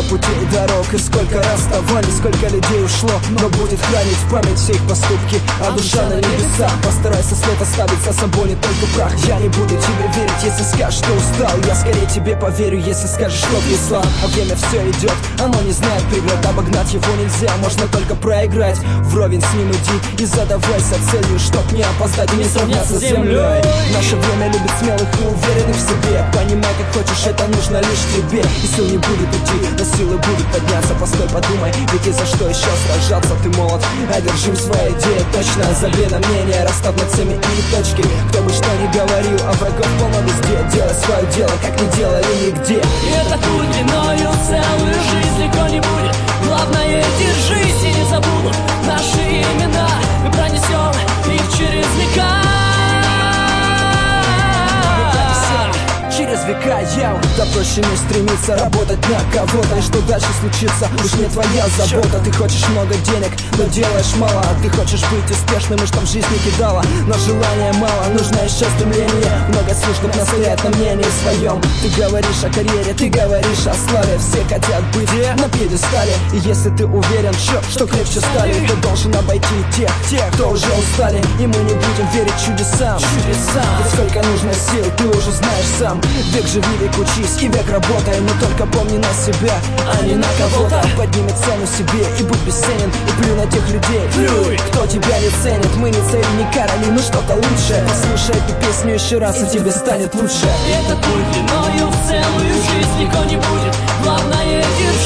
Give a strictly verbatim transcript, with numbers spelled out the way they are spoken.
путей и дорог, и сколько расставаний, сколько людей ушло, но будет хранить в память все их поступки, а душа на небесах. Постарайся след оставить за собой, не только прах. Я не буду тебе верить, если скажешь, что устал. Я скорее тебе поверю, если скажешь, что прислал. А время все идет, оно не знает преград. Обогнать его нельзя, можно только проиграть. Вровень с ним иди и задавайся целью, чтоб не опоздать и не сравняться с землей. Наше время любит смелых и уверенных в себе. Понимай, как хочешь, это нужно лишь тебе. И сил не будет идти, но силы будут подняться. Постой, подумай, ведь и за что еще сражаться. Ты молод, одержим своей идеей точно. Забей на мнение, расставь над всеми и точки. Кто бы что ни говорил, а врагов полно везде. Делай свое дело, как не делали нигде. И этот путь длиною целую жизнь легко не будет. Главное, держись и не забудут наши имена. Мы пронесем их через века. Через века я да проще не стремиться работать на кого-то. И что дальше случится, уж не твоя забота. Ты хочешь много денег, но делаешь мало. Ты хочешь быть успешным, и чтоб жизнь не кидала. Но желания мало, нужно еще стремление. Много слишком настоять на мнении своем. Ты говоришь о карьере, ты говоришь о славе. Все хотят быть на пьедестале. И если ты уверен, что, что крепче стали, ты должен обойти тех, тех, кто уже устали. И мы не будем верить чудесам, чудесам. Ведь сколько нужно сил, ты уже знаешь сам. Век живи, век учись и век работай. Но только помни на себя, а не на кого-то. Подними цену себе и будь бесценен. И плюй на тех людей, плюй, кто тебя не ценит. Мы не цари, не короли, но что-то лучшее. Послушай эту песню еще раз, и тебе станет лучше. Этот путь длиною в целую жизнь легко не будет. Главное, держи